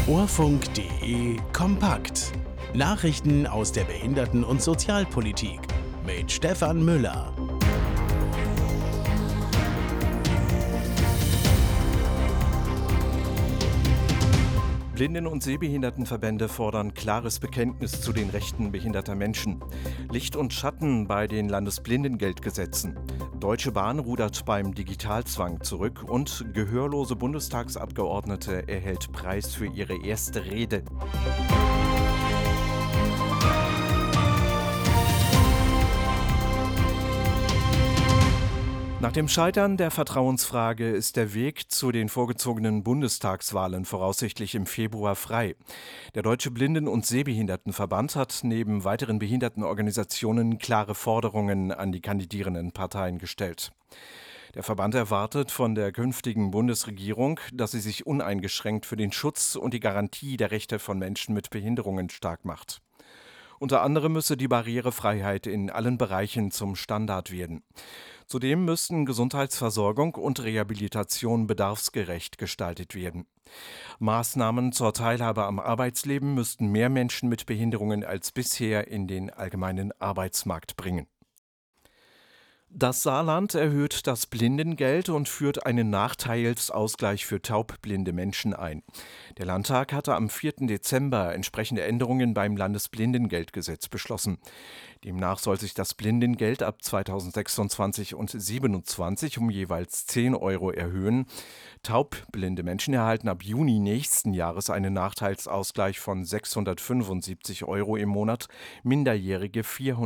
Hörfunk.de kompakt. Nachrichten aus der Behinderten- und Sozialpolitik mit Stefan Müller. Blinden- und Sehbehindertenverbände fordern klares Bekenntnis zu den Rechten behinderter Menschen. Licht und Schatten bei den Landesblindengeldgesetzen. Deutsche Bahn rudert beim Digitalzwang zurück und gehörlose Bundestagsabgeordnete erhält Preis für ihre erste Rede. Nach dem Scheitern der Vertrauensfrage ist der Weg zu den vorgezogenen Bundestagswahlen voraussichtlich im Februar frei. Der Deutsche Blinden- und Sehbehindertenverband hat neben weiteren Behindertenorganisationen klare Forderungen an die kandidierenden Parteien gestellt. Der Verband erwartet von der künftigen Bundesregierung, dass sie sich uneingeschränkt für den Schutz und die Garantie der Rechte von Menschen mit Behinderungen stark macht. Unter anderem müsse die Barrierefreiheit in allen Bereichen zum Standard werden. Zudem müssten Gesundheitsversorgung und Rehabilitation bedarfsgerecht gestaltet werden. Maßnahmen zur Teilhabe am Arbeitsleben müssten mehr Menschen mit Behinderungen als bisher in den allgemeinen Arbeitsmarkt bringen. Das Saarland erhöht das Blindengeld und führt einen Nachteilsausgleich für taubblinde Menschen ein. Der Landtag hatte am 4. Dezember entsprechende Änderungen beim Landesblindengeldgesetz beschlossen. Demnach soll sich das Blindengeld ab 2026 und 2027 um jeweils 10 Euro erhöhen. Taubblinde Menschen erhalten ab Juni nächsten Jahres einen Nachteilsausgleich von 675 Euro im Monat, Minderjährige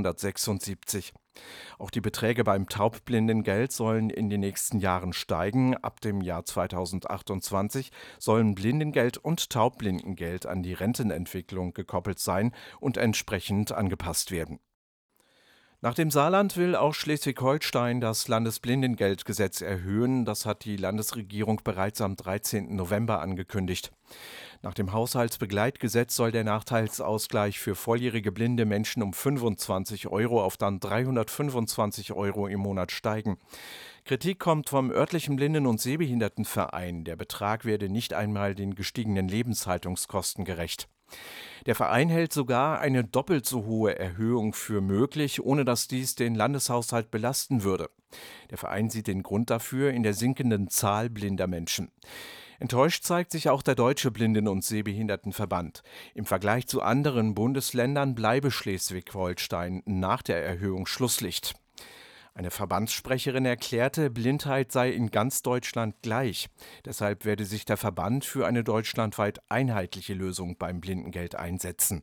476. Auch die Beträge beim Taubblindengeld sollen in den nächsten Jahren steigen. Ab dem Jahr 2028 sollen Blindengeld und Taubblindengeld an die Rentenentwicklung gekoppelt sein und entsprechend angepasst werden. Nach dem Saarland will auch Schleswig-Holstein das Landesblindengeldgesetz erhöhen. Das hat die Landesregierung bereits am 13. November angekündigt. Nach dem Haushaltsbegleitgesetz soll der Nachteilsausgleich für volljährige blinde Menschen um 25 Euro auf dann 325 Euro im Monat steigen. Kritik kommt vom örtlichen Blinden- und Sehbehindertenverein. Der Betrag werde nicht einmal den gestiegenen Lebenshaltungskosten gerecht. Der Verein hält sogar eine doppelt so hohe Erhöhung für möglich, ohne dass dies den Landeshaushalt belasten würde. Der Verein sieht den Grund dafür in der sinkenden Zahl blinder Menschen. Enttäuscht zeigt sich auch der Deutsche Blinden- und Sehbehindertenverband. Im Vergleich zu anderen Bundesländern bleibe Schleswig-Holstein nach der Erhöhung Schlusslicht. Eine Verbandssprecherin erklärte, Blindheit sei in ganz Deutschland gleich. Deshalb werde sich der Verband für eine deutschlandweit einheitliche Lösung beim Blindengeld einsetzen.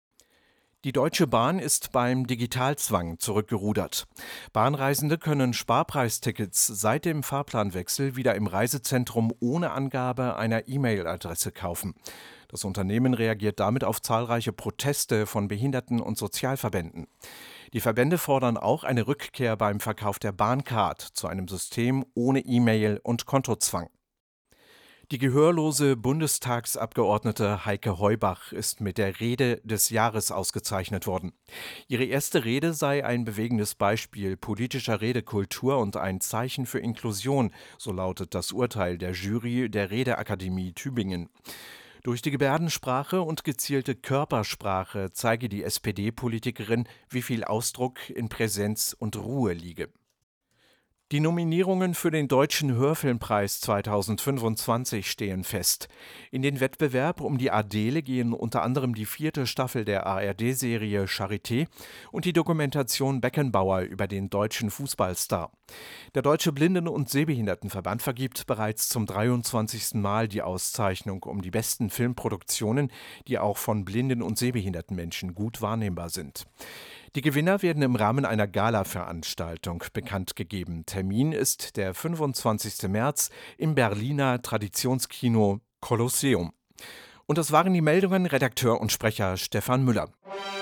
Die Deutsche Bahn ist beim Digitalzwang zurückgerudert. Bahnreisende können Sparpreistickets seit dem Fahrplanwechsel wieder im Reisezentrum ohne Angabe einer E-Mail-Adresse kaufen. Das Unternehmen reagiert damit auf zahlreiche Proteste von Behinderten- und Sozialverbänden. Die Verbände fordern auch eine Rückkehr beim Verkauf der Bahncard zu einem System ohne E-Mail und Kontozwang. Die gehörlose Bundestagsabgeordnete Heike Heubach ist mit der Rede des Jahres ausgezeichnet worden. Ihre erste Rede sei ein bewegendes Beispiel politischer Redekultur und ein Zeichen für Inklusion, so lautet das Urteil der Jury der Redeakademie Tübingen. Durch die Gebärdensprache und gezielte Körpersprache zeige die SPD-Politikerin, wie viel Ausdruck in Präsenz und Ruhe liege. Die Nominierungen für den Deutschen Hörfilmpreis 2025 stehen fest. In den Wettbewerb um die Adele gehen unter anderem die 4. Staffel der ARD-Serie Charité und die Dokumentation Beckenbauer über den deutschen Fußballstar. Der Deutsche Blinden- und Sehbehindertenverband vergibt bereits zum 23. Mal die Auszeichnung um die besten Filmproduktionen, die auch von blinden und sehbehinderten Menschen gut wahrnehmbar sind. Die Gewinner werden im Rahmen einer Gala-Veranstaltung bekannt gegeben. Termin ist der 25. März im Berliner Traditionskino Kolosseum. Und das waren die Meldungen. Redakteur und Sprecher Stefan Müller.